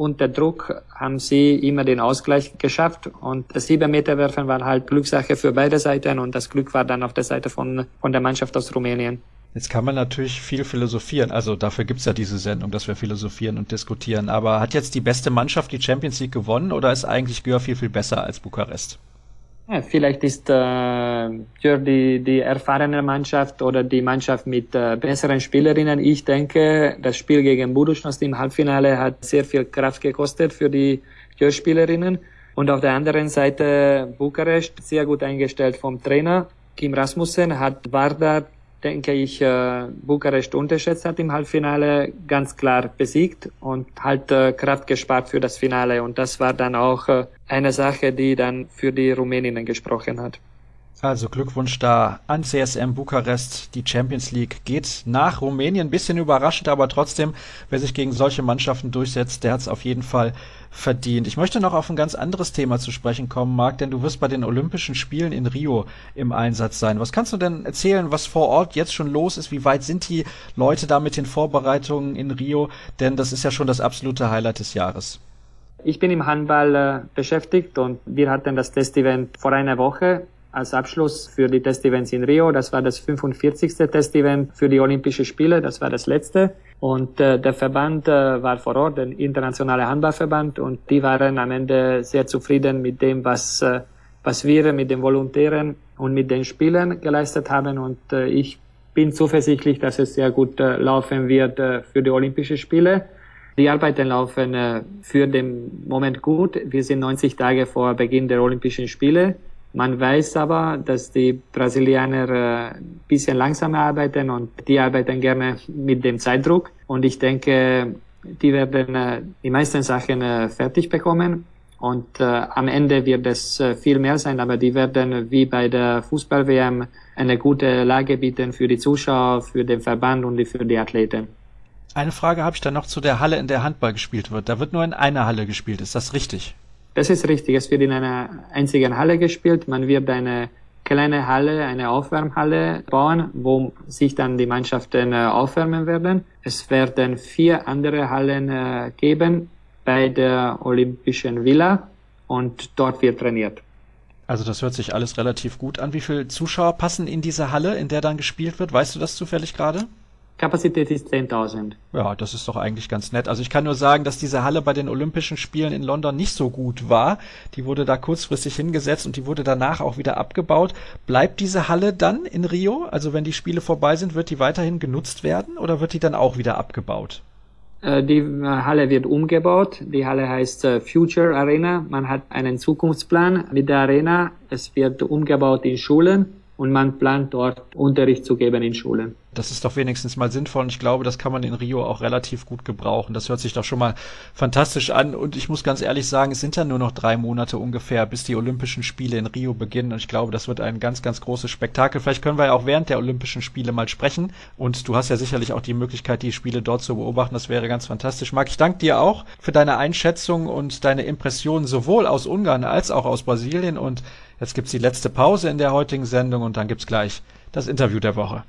unter Druck haben sie immer den Ausgleich geschafft und das Sieben-Meter-Werfen war halt Glückssache für beide Seiten und das Glück war dann auf der Seite von, von der Mannschaft aus Rumänien. Jetzt kann man natürlich viel philosophieren, also dafür gibt's ja diese Sendung, dass wir philosophieren und diskutieren, aber hat jetzt die beste Mannschaft die Champions League gewonnen oder ist eigentlich Győr viel, viel besser als Bukarest? Ja, vielleicht ist äh, Győr die, die erfahrene Mannschaft oder die Mannschaft mit äh, besseren Spielerinnen. Ich denke, das Spiel gegen Budućnost im Halbfinale hat sehr viel Kraft gekostet für die Győr-Spielerinnen. Und auf der anderen Seite Bukarest, sehr gut eingestellt vom Trainer. Kim Rasmussen hat Vardar, denke ich, äh, Bukarest unterschätzt hat im Halbfinale, ganz klar besiegt und halt äh, Kraft gespart für das Finale. Und das war dann auch äh, eine Sache, die dann für die Rumäninnen gesprochen hat. Also Glückwunsch da an C S M Bukarest. Die Champions League geht nach Rumänien. Bisschen überraschend, aber trotzdem, wer sich gegen solche Mannschaften durchsetzt, der hat es auf jeden Fall verdient. Ich möchte noch auf ein ganz anderes Thema zu sprechen kommen, Marc, denn du wirst bei den Olympischen Spielen in Rio im Einsatz sein. Was kannst du denn erzählen, was vor Ort jetzt schon los ist? Wie weit sind die Leute da mit den Vorbereitungen in Rio? Denn das ist ja schon das absolute Highlight des Jahres. Ich bin im Handball äh, beschäftigt und wir hatten das Testevent vor einer Woche als Abschluss für die Testevents in Rio. Das war das fünfundvierzigste Testevent für die Olympischen Spiele. Das war das letzte. Und äh, der Verband äh, war vor Ort, der internationale Handballverband, und die waren am Ende sehr zufrieden mit dem, was äh, was wir mit den Volontären und mit den Spielern geleistet haben. Und äh, ich bin zuversichtlich, dass es sehr gut äh, laufen wird äh, für die Olympischen Spiele. Die Arbeiten laufen äh, für den Moment gut. Wir sind neunzig Tage vor Beginn der Olympischen Spiele. Man weiß aber, dass die Brasilianer äh, ein bisschen langsamer arbeiten und die arbeiten gerne mit dem Zeitdruck. Und ich denke, die werden äh, die meisten Sachen äh, fertig bekommen. Und äh, am Ende wird es äh, viel mehr sein, aber die werden wie bei der Fußball-W M eine gute Lage bieten für die Zuschauer, für den Verband und für die Athleten. Eine Frage habe ich dann noch zu der Halle, in der Handball gespielt wird. Da wird nur in einer Halle gespielt. Ist das richtig? Das ist richtig. Es wird in einer einzigen Halle gespielt. Man wird eine kleine Halle, eine Aufwärmhalle bauen, wo sich dann die Mannschaften äh, aufwärmen werden. Es werden vier andere Hallen äh, geben bei der Olympischen Villa und dort wird trainiert. Also das hört sich alles relativ gut an. Wie viele Zuschauer passen in diese Halle, in der dann gespielt wird? Weißt du das zufällig gerade? Kapazität ist zehntausend. Ja, das ist doch eigentlich ganz nett. Also ich kann nur sagen, dass diese Halle bei den Olympischen Spielen in London nicht so gut war. Die wurde da kurzfristig hingesetzt und die wurde danach auch wieder abgebaut. Bleibt diese Halle dann in Rio? Also wenn die Spiele vorbei sind, wird die weiterhin genutzt werden oder wird die dann auch wieder abgebaut? Die Halle wird umgebaut. Die Halle heißt Future Arena. Man hat einen Zukunftsplan mit der Arena. Es wird umgebaut in Schulen und man plant dort Unterricht zu geben in Schulen. Das ist doch wenigstens mal sinnvoll und ich glaube, das kann man in Rio auch relativ gut gebrauchen. Das hört sich doch schon mal fantastisch an und ich muss ganz ehrlich sagen, es sind ja nur noch drei Monate ungefähr, bis die Olympischen Spiele in Rio beginnen und ich glaube, das wird ein ganz, ganz großes Spektakel. Vielleicht können wir ja auch während der Olympischen Spiele mal sprechen und du hast ja sicherlich auch die Möglichkeit, die Spiele dort zu beobachten. Das wäre ganz fantastisch. Marc, ich danke dir auch für deine Einschätzung und deine Impressionen sowohl aus Ungarn als auch aus Brasilien und jetzt gibt's die letzte Pause in der heutigen Sendung und dann gibt's gleich das Interview der Woche.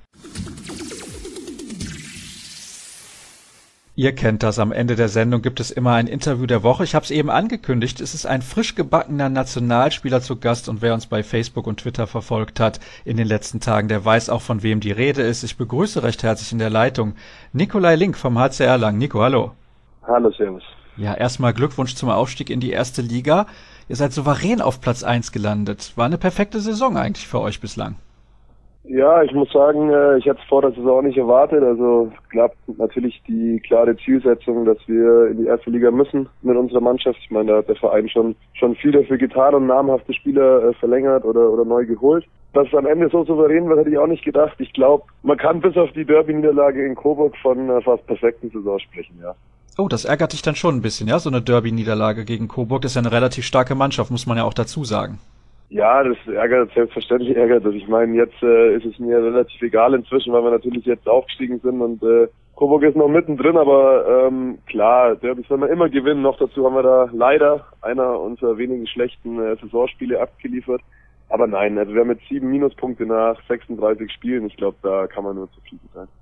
Ihr kennt das, am Ende der Sendung gibt es immer ein Interview der Woche. Ich habe es eben angekündigt, es ist ein frisch gebackener Nationalspieler zu Gast und wer uns bei Facebook und Twitter verfolgt hat in den letzten Tagen, der weiß auch, von wem die Rede ist. Ich begrüße recht herzlich in der Leitung Nikolai Link vom H C Erlangen. Nico, hallo. Hallo, servus. Ja, erstmal Glückwunsch zum Aufstieg in die erste Liga. Ihr seid souverän auf Platz eins gelandet. War eine perfekte Saison eigentlich für euch bislang. Ja, ich muss sagen, ich hätte es vor der Saison nicht erwartet. Also klappt natürlich die klare Zielsetzung, dass wir in die erste Liga müssen mit unserer Mannschaft. Ich meine, da hat der Verein schon schon viel dafür getan und namhafte Spieler verlängert oder oder neu geholt. Dass es am Ende so souverän wird, hätte ich auch nicht gedacht. Ich glaube, man kann bis auf die Derby-Niederlage in Coburg von einer fast perfekten Saison sprechen, ja. Oh, das ärgert dich dann schon ein bisschen, ja? So eine Derby-Niederlage gegen Coburg, das ist ja eine relativ starke Mannschaft, muss man ja auch dazu sagen. Ja, das ärgert, selbstverständlich ärgert das. Ich meine, jetzt äh, ist es mir relativ egal inzwischen, weil wir natürlich jetzt aufgestiegen sind und äh, Coburg ist noch mittendrin, aber ähm, klar, Derbys werden wir immer gewinnen. Noch dazu haben wir da leider einer unserer wenigen schlechten äh, Saisonspiele abgeliefert. Aber nein, also wir haben jetzt sieben Minuspunkte nach sechsunddreißig Spielen. Ich glaube, da kann man nur zufrieden sein.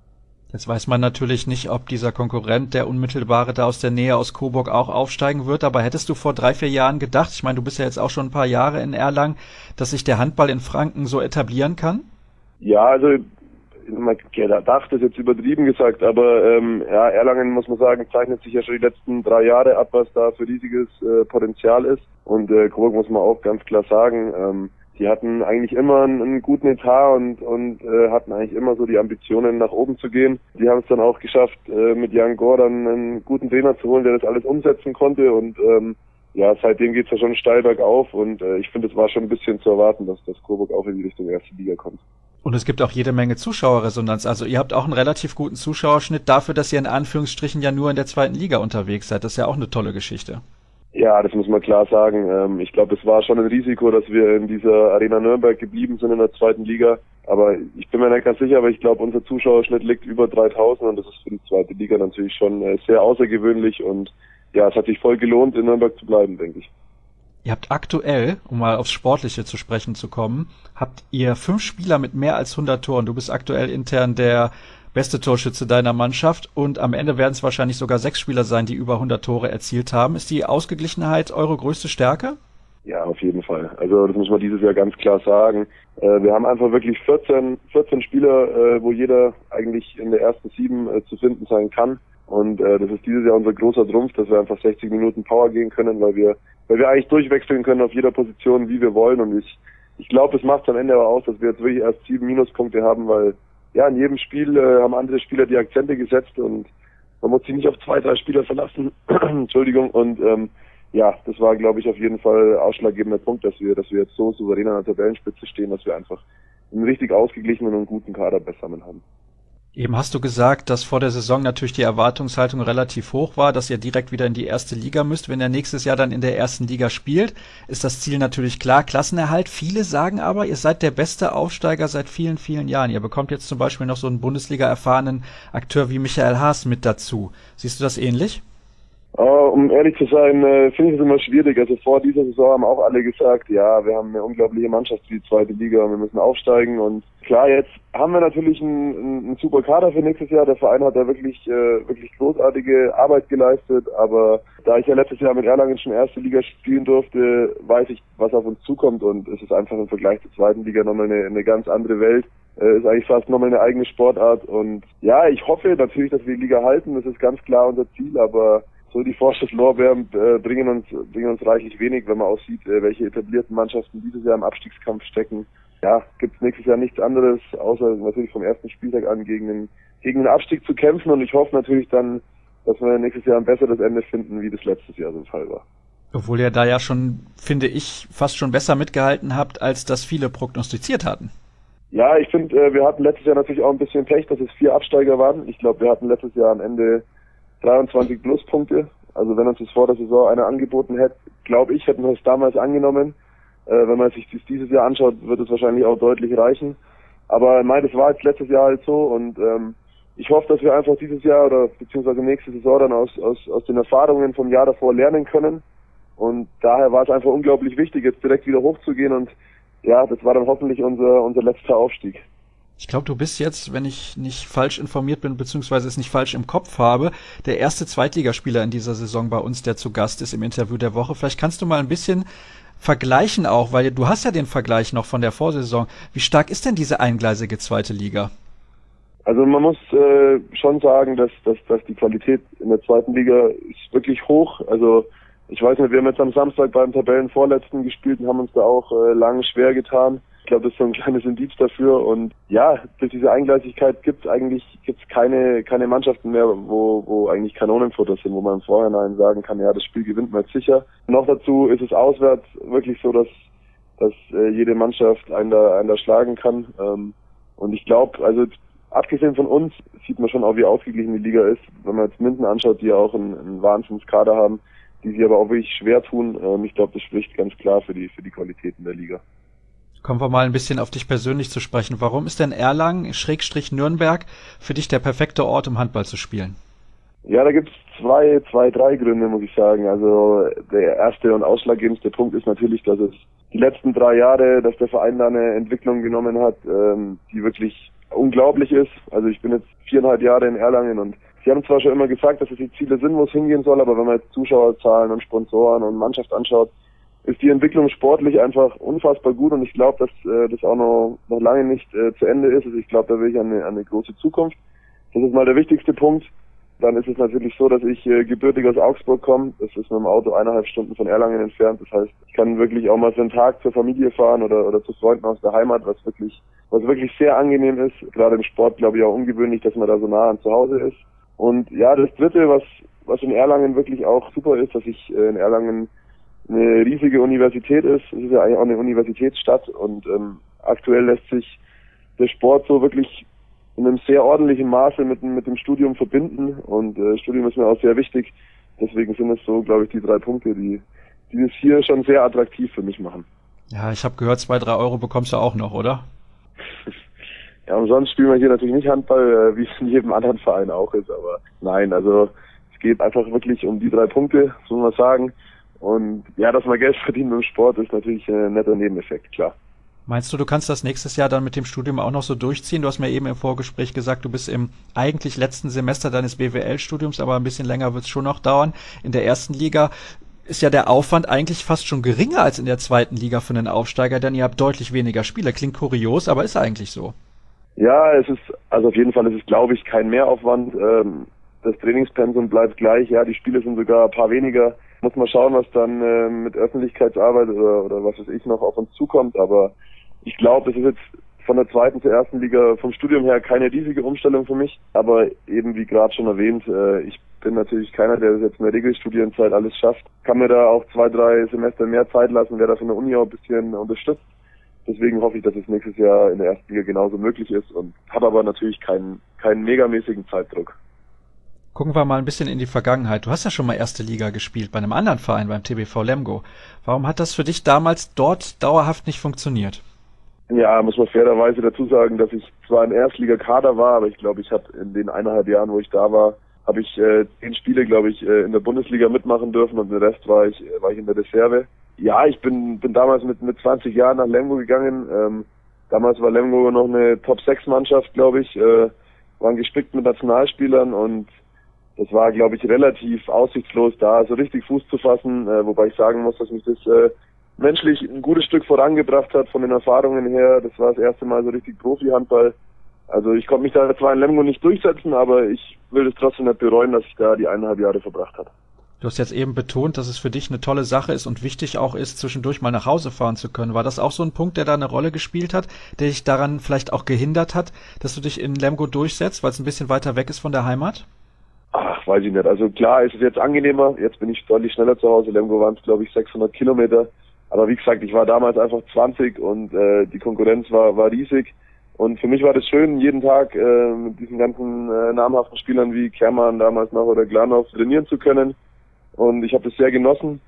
Jetzt weiß man natürlich nicht, ob dieser Konkurrent, der unmittelbare da aus der Nähe aus Coburg, auch aufsteigen wird. Aber hättest du vor drei, vier Jahren gedacht, ich meine, du bist ja jetzt auch schon ein paar Jahre in Erlangen, dass sich der Handball in Franken so etablieren kann? Ja, also man dachte, ist jetzt übertrieben gesagt, aber ähm, ja, Erlangen, muss man sagen, zeichnet sich ja schon die letzten drei Jahre ab, was da für riesiges äh, Potenzial ist. Und äh, Coburg muss man auch ganz klar sagen, ähm, die hatten eigentlich immer einen, einen guten Etat und, und äh, hatten eigentlich immer so die Ambitionen, nach oben zu gehen. Die haben es dann auch geschafft, äh, mit Jan Gore dann einen guten Trainer zu holen, der das alles umsetzen konnte. Und ähm, ja, seitdem geht's ja schon steil bergauf. Und äh, ich finde, es war schon ein bisschen zu erwarten, dass das Coburg auch in die Richtung erste Liga kommt. Und es gibt auch jede Menge Zuschauerresonanz. Also ihr habt auch einen relativ guten Zuschauerschnitt dafür, dass ihr in Anführungsstrichen ja nur in der zweiten Liga unterwegs seid. Das ist ja auch eine tolle Geschichte. Ja, das muss man klar sagen. Ich glaube, es war schon ein Risiko, dass wir in dieser Arena Nürnberg geblieben sind in der zweiten Liga. Aber ich bin mir nicht ganz sicher, aber ich glaube, unser Zuschauerschnitt liegt über dreitausend und das ist für die zweite Liga natürlich schon sehr außergewöhnlich. Und ja, es hat sich voll gelohnt, in Nürnberg zu bleiben, denke ich. Ihr habt aktuell, um mal aufs Sportliche zu sprechen zu kommen, habt ihr fünf Spieler mit mehr als hundert Toren. Du bist aktuell intern der beste Torschütze deiner Mannschaft und am Ende werden es wahrscheinlich sogar sechs Spieler sein, die über hundert Tore erzielt haben. Ist die Ausgeglichenheit eure größte Stärke? Ja, auf jeden Fall. Also das muss man dieses Jahr ganz klar sagen. Äh, wir haben einfach wirklich vierzehn, vierzehn Spieler, äh, wo jeder eigentlich in der ersten sieben äh, zu finden sein kann. Und äh, das ist dieses Jahr unser großer Trumpf, dass wir einfach sechzig Minuten Power gehen können, weil wir weil wir eigentlich durchwechseln können auf jeder Position, wie wir wollen. Und ich ich glaube, es macht am Ende aber aus, dass wir jetzt wirklich erst sieben Minuspunkte haben, weil ja, in jedem Spiel äh, haben andere Spieler die Akzente gesetzt und man muss sich nicht auf zwei, drei Spieler verlassen. Entschuldigung. Und ähm, ja, das war, glaube ich, auf jeden Fall ausschlaggebender Punkt, dass wir, dass wir jetzt so souverän an der Tabellenspitze stehen, dass wir einfach einen richtig ausgeglichenen und guten Kader beisammen haben. Eben hast du gesagt, dass vor der Saison natürlich die Erwartungshaltung relativ hoch war, dass ihr direkt wieder in die erste Liga müsst. Wenn ihr nächstes Jahr dann in der ersten Liga spielt, ist das Ziel natürlich klar, Klassenerhalt. Viele sagen aber, ihr seid der beste Aufsteiger seit vielen, vielen Jahren. Ihr bekommt jetzt zum Beispiel noch so einen Bundesliga-erfahrenen Akteur wie Michael Haas mit dazu. Siehst du das ähnlich? Uh, um ehrlich zu sein, äh, finde ich es immer schwierig. Also vor dieser Saison haben auch alle gesagt, ja, wir haben eine unglaubliche Mannschaft für die zweite Liga und wir müssen aufsteigen. Und klar, jetzt haben wir natürlich einen, einen super Kader für nächstes Jahr. Der Verein hat da wirklich äh, wirklich großartige Arbeit geleistet. Aber da ich ja letztes Jahr mit Erlangen schon erste Liga spielen durfte, weiß ich, was auf uns zukommt. Und es ist einfach im Vergleich zur zweiten Liga nochmal eine, eine ganz andere Welt. Äh, ist eigentlich fast nochmal eine eigene Sportart. Und ja, ich hoffe natürlich, dass wir die Liga halten. Das ist ganz klar unser Ziel. Aber so die Vorschusslorbeeren äh, bringen uns bringen uns reichlich wenig, wenn man aussieht, äh, welche etablierten Mannschaften dieses Jahr im Abstiegskampf stecken. Ja, gibt es nächstes Jahr nichts anderes, außer natürlich vom ersten Spieltag an gegen den gegen den Abstieg zu kämpfen. Und ich hoffe natürlich dann, dass wir nächstes Jahr ein besseres Ende finden, wie das letztes Jahr so der Fall war. Obwohl ihr da ja schon, finde ich, fast schon besser mitgehalten habt, als das viele prognostiziert hatten. Ja, ich finde, äh, wir hatten letztes Jahr natürlich auch ein bisschen Pech, dass es vier Absteiger waren. Ich glaube, wir hatten letztes Jahr am Ende dreiundzwanzig Pluspunkte. Also wenn uns das vor der Saison einer angeboten hätte, glaube ich, hätten wir es damals angenommen. Äh, wenn man sich das dieses Jahr anschaut, wird es wahrscheinlich auch deutlich reichen. Aber nein, das war jetzt letztes Jahr halt so und ähm, ich hoffe, dass wir einfach dieses Jahr oder beziehungsweise nächste Saison dann aus, aus, aus den Erfahrungen vom Jahr davor lernen können. Und daher war es einfach unglaublich wichtig, jetzt direkt wieder hochzugehen und ja, das war dann hoffentlich unser, unser letzter Aufstieg. Ich glaube, du bist jetzt, wenn ich nicht falsch informiert bin, beziehungsweise es nicht falsch im Kopf habe, der erste Zweitligaspieler in dieser Saison bei uns, der zu Gast ist im Interview der Woche. Vielleicht kannst du mal ein bisschen vergleichen auch, weil du hast ja den Vergleich noch von der Vorsaison. Wie stark ist denn diese eingleisige zweite Liga? Also man muss äh, schon sagen, dass, dass, dass die Qualität in der zweiten Liga ist wirklich hoch. Also ich weiß nicht, wir haben jetzt am Samstag beim Tabellenvorletzten gespielt und haben uns da auch äh, lange schwer getan. Ich glaube, das ist so ein kleines Indiz dafür und ja, durch diese Eingleisigkeit gibt es eigentlich gibt's keine keine Mannschaften mehr, wo wo eigentlich Kanonenfutter sind, wo man im Vorhinein sagen kann, ja, das Spiel gewinnt man jetzt sicher. Noch dazu ist es auswärts wirklich so, dass dass äh, jede Mannschaft einen da, einen da schlagen kann ähm, und ich glaube, also abgesehen von uns sieht man schon auch, wie ausgeglichen die Liga ist. Wenn man jetzt Minden anschaut, die ja auch einen, einen Wahnsinnskader haben, die sich aber auch wirklich schwer tun. Ähm, ich glaube, das spricht ganz klar für die für die Qualitäten der Liga. Kommen wir mal ein bisschen auf dich persönlich zu sprechen. Warum ist denn Erlangen, Schrägstrich Nürnberg, für dich der perfekte Ort, um Handball zu spielen? Ja, da gibt's zwei, zwei, drei Gründe, muss ich sagen. Also der erste und ausschlaggebendste Punkt ist natürlich, dass es die letzten drei Jahre, dass der Verein da eine Entwicklung genommen hat, ähm, die wirklich unglaublich ist. Also ich bin jetzt viereinhalb Jahre in Erlangen und sie haben zwar schon immer gesagt, dass es die Ziele sind, wo es hingehen soll, aber wenn man jetzt Zuschauerzahlen und Sponsoren und Mannschaft anschaut, ist die Entwicklung sportlich einfach unfassbar gut und ich glaube, dass äh, das auch noch, noch lange nicht äh, zu Ende ist. Also ich glaube, da will ich an eine, an eine große Zukunft. Das ist mal der wichtigste Punkt. Dann ist es natürlich so, dass ich äh, gebürtig aus Augsburg komme. Das ist mit dem Auto eineinhalb Stunden von Erlangen entfernt. Das heißt, ich kann wirklich auch mal für einen Tag zur Familie fahren oder oder zu Freunden aus der Heimat, was wirklich was wirklich sehr angenehm ist. Gerade im Sport, glaube ich, auch ungewöhnlich, dass man da so nah an zu Hause ist. Und ja, das Dritte, was was in Erlangen wirklich auch super ist, dass ich äh, in Erlangen eine riesige Universität ist. Es ist ja eigentlich auch eine Universitätsstadt und ähm, aktuell lässt sich der Sport so wirklich in einem sehr ordentlichen Maße mit, mit dem Studium verbinden und äh, Studium ist mir auch sehr wichtig. Deswegen sind es so, glaube ich, die drei Punkte, die, die das hier schon sehr attraktiv für mich machen. Ja, ich habe gehört, zwei, drei Euro bekommst du auch noch, oder? Ja, umsonst spielen wir hier natürlich nicht Handball, äh, wie es in jedem anderen Verein auch ist, aber nein, also es geht einfach wirklich um die drei Punkte, so muss man sagen. Und ja, dass man Geld verdient im Sport ist natürlich ein netter Nebeneffekt, klar. Meinst du, du kannst das nächstes Jahr dann mit dem Studium auch noch so durchziehen? Du hast mir eben im Vorgespräch gesagt, du bist im eigentlich letzten Semester deines B W L-Studiums, aber ein bisschen länger wird es schon noch dauern. In der ersten Liga ist ja der Aufwand eigentlich fast schon geringer als in der zweiten Liga für einen Aufsteiger, denn ihr habt deutlich weniger Spiele. Klingt kurios, aber ist eigentlich so. Ja, es ist, also auf jeden Fall ist es, glaube ich, kein Mehraufwand. Das Trainingspensum bleibt gleich, ja, die Spiele sind sogar ein paar weniger. Muss man schauen, was dann äh, mit Öffentlichkeitsarbeit oder, oder was weiß ich noch auf uns zukommt. Aber ich glaube, das ist jetzt von der zweiten zur ersten Liga vom Studium her keine riesige Umstellung für mich. Aber eben wie gerade schon erwähnt, äh, ich bin natürlich keiner, der das jetzt in der Regelstudienzeit alles schafft. Kann mir da auch zwei, drei Semester mehr Zeit lassen, wer da von der Uni auch ein bisschen unterstützt. Deswegen hoffe ich, dass es nächstes Jahr in der ersten Liga genauso möglich ist und habe aber natürlich keinen keinen megamäßigen Zeitdruck. Gucken wir mal ein bisschen in die Vergangenheit. Du hast ja schon mal erste Liga gespielt bei einem anderen Verein, beim T B V Lemgo. Warum hat das für dich damals dort dauerhaft nicht funktioniert? Ja, muss man fairerweise dazu sagen, dass ich zwar im Erstligakader war, aber ich glaube, ich habe in den eineinhalb Jahren, wo ich da war, habe ich äh, zehn Spiele, glaube ich, äh, in der Bundesliga mitmachen dürfen und den Rest war ich äh, war ich in der Reserve. Ja, ich bin bin damals mit mit zwanzig Jahren nach Lemgo gegangen. Ähm, damals war Lemgo noch eine Top sechs Mannschaft, glaube ich, äh, waren gespickt mit Nationalspielern und das war, glaube ich, relativ aussichtslos, da so richtig Fuß zu fassen, äh, wobei ich sagen muss, dass mich das äh, menschlich ein gutes Stück vorangebracht hat von den Erfahrungen her. Das war das erste Mal so richtig Profi-Handball. Also ich konnte mich da zwar in Lemgo nicht durchsetzen, aber ich will es trotzdem nicht bereuen, dass ich da die eineinhalb Jahre verbracht habe. Du hast jetzt eben betont, dass es für dich eine tolle Sache ist und wichtig auch ist, zwischendurch mal nach Hause fahren zu können. War das auch so ein Punkt, der da eine Rolle gespielt hat, der dich daran vielleicht auch gehindert hat, dass du dich in Lemgo durchsetzt, weil es ein bisschen weiter weg ist von der Heimat? Ach, weiß ich nicht. Also klar ist es jetzt angenehmer. Jetzt bin ich deutlich schneller zu Hause. Lemgo waren es, glaube ich, sechshundert Kilometer. Aber wie gesagt, ich war damals einfach zwanzig und äh, die Konkurrenz war war riesig. Und für mich war das schön, jeden Tag äh, mit diesen ganzen äh, namhaften Spielern wie Kermann damals noch oder Glanov trainieren zu können. Und ich habe das sehr genossen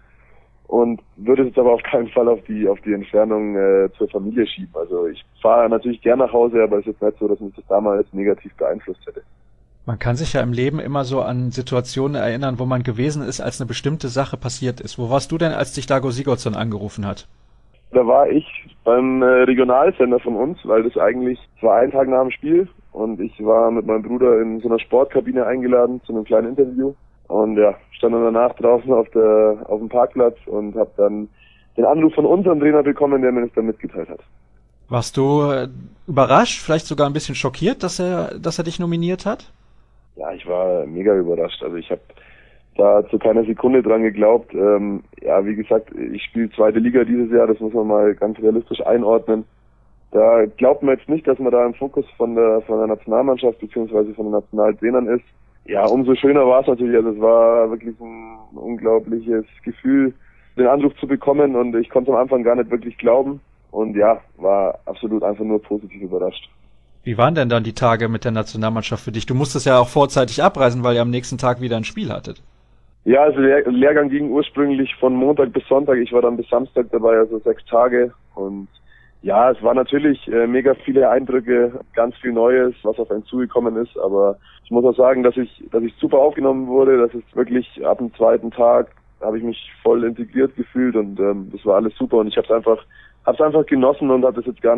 und würde es jetzt aber auf keinen Fall auf die auf die Entfernung äh, zur Familie schieben. Also ich fahre natürlich gern nach Hause, aber es ist jetzt nicht so, dass mich das damals negativ beeinflusst hätte. Man kann sich ja im Leben immer so an Situationen erinnern, wo man gewesen ist, als eine bestimmte Sache passiert ist. Wo warst du denn, als dich Dago Sigurdsson angerufen hat? Da war ich beim äh, Regionalsender von uns, weil das eigentlich, es war ein Tag nach dem Spiel und ich war mit meinem Bruder in so einer Sportkabine eingeladen zu einem kleinen Interview und ja, stand dann danach draußen auf der auf dem Parkplatz und habe dann den Anruf von unserem Trainer bekommen, der mir das dann mitgeteilt hat. Warst du äh, überrascht, vielleicht sogar ein bisschen schockiert, dass er dass er dich nominiert hat? Ja, ich war mega überrascht. Also ich habe da zu keiner Sekunde dran geglaubt. Ähm, ja, wie gesagt, ich spiele zweite Liga dieses Jahr, das muss man mal ganz realistisch einordnen. Da glaubt man jetzt nicht, dass man da im Fokus von der von der Nationalmannschaft beziehungsweise von den Nationaltrainern ist. Ja, umso schöner war es natürlich. Also es war wirklich ein unglaubliches Gefühl, den Anruf zu bekommen und ich konnte am Anfang gar nicht wirklich glauben. Und ja, war absolut einfach nur positiv überrascht. Wie waren denn dann die Tage mit der Nationalmannschaft für dich? Du musstest ja auch vorzeitig abreisen, weil ihr am nächsten Tag wieder ein Spiel hattet. Ja, also der Lehrgang ging ursprünglich von Montag bis Sonntag. Ich war dann bis Samstag dabei, also sechs Tage. Und ja, es war natürlich äh, mega viele Eindrücke, ganz viel Neues, was auf einen zugekommen ist. Aber ich muss auch sagen, dass ich, dass ich super aufgenommen wurde. Das ist wirklich ab dem zweiten Tag habe ich mich voll integriert gefühlt und ähm, das war alles super. Und ich habe es einfach, habe es einfach genossen und habe das jetzt gar nicht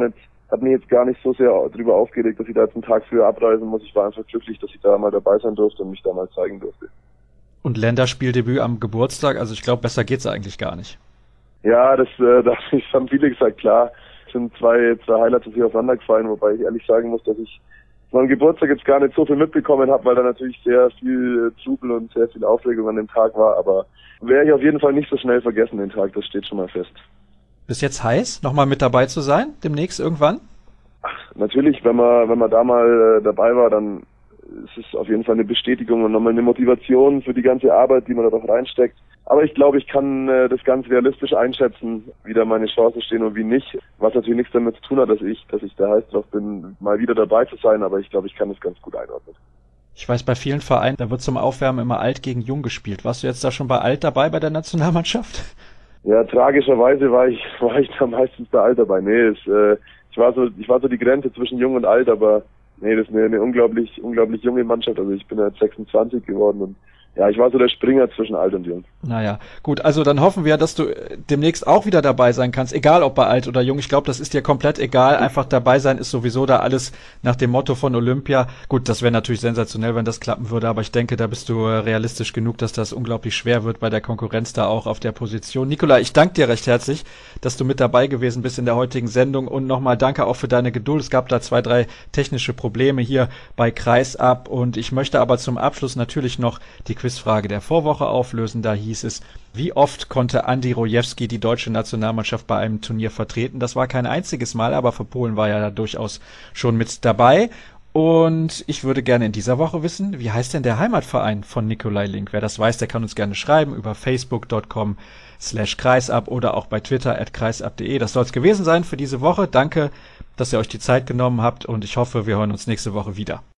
hat mich jetzt gar nicht so sehr darüber aufgeregt, dass ich da jetzt einen Tag früher abreisen muss. Ich war einfach glücklich, dass ich da mal dabei sein durfte und mich da mal zeigen durfte. Und Länderspieldebüt am Geburtstag, also ich glaube, besser geht's eigentlich gar nicht. Ja, das, äh, das haben viele gesagt, klar. Es sind zwei, zwei Highlights, die aufeinander gefallen, wobei ich ehrlich sagen muss, dass ich meinem Geburtstag jetzt gar nicht so viel mitbekommen habe, weil da natürlich sehr viel Trubel und sehr viel Aufregung an dem Tag war, aber werde ich auf jeden Fall nicht so schnell vergessen, den Tag, das steht schon mal fest. Bis jetzt heiß, nochmal mit dabei zu sein, demnächst irgendwann? Ach, natürlich, wenn man, wenn man da mal äh, dabei war, dann ist es auf jeden Fall eine Bestätigung und nochmal eine Motivation für die ganze Arbeit, die man da doch reinsteckt. Aber ich glaube, ich kann äh, das ganz realistisch einschätzen, wie da meine Chancen stehen und wie nicht. Was natürlich nichts damit zu tun hat, dass ich, dass ich da heiß drauf bin, mal wieder dabei zu sein. Aber ich glaube, ich kann das ganz gut einordnen. Ich weiß, bei vielen Vereinen, da wird zum Aufwärmen immer alt gegen jung gespielt. Warst du jetzt da schon bei alt dabei bei der Nationalmannschaft? Ja, tragischerweise war ich, war ich da meistens bei alt dabei. Nee, es, äh, ich war so, ich war so die Grenze zwischen jung und alt, aber nee, das ist eine, eine unglaublich, unglaublich junge Mannschaft. Also ich bin jetzt sechsundzwanzig geworden und ja, ich war so der Springer zwischen alt und jung. Naja, gut, also dann hoffen wir, dass du demnächst auch wieder dabei sein kannst, egal ob bei alt oder jung. Ich glaube, das ist dir komplett egal. Einfach dabei sein ist sowieso da alles nach dem Motto von Olympia. Gut, das wäre natürlich sensationell, wenn das klappen würde, aber ich denke, da bist du realistisch genug, dass das unglaublich schwer wird bei der Konkurrenz da auch auf der Position. Nicola, ich danke dir recht herzlich, dass du mit dabei gewesen bist in der heutigen Sendung und nochmal danke auch für deine Geduld. Es gab da zwei, drei technische Probleme hier bei Kreisab und ich möchte aber zum Abschluss natürlich noch die Quizfrage der Vorwoche auflösen. Da hieß es, wie oft konnte Andi Rojewski die deutsche Nationalmannschaft bei einem Turnier vertreten? Das war kein einziges Mal, aber für Polen war er da durchaus schon mit dabei. Und ich würde gerne in dieser Woche wissen, wie heißt denn der Heimatverein von Nicolai Link? Wer das weiß, der kann uns gerne schreiben über facebook punkt com slash kreisab oder auch bei Twitter at kreisab punkt de. Das soll es gewesen sein für diese Woche. Danke, dass ihr euch die Zeit genommen habt und ich hoffe, wir hören uns nächste Woche wieder.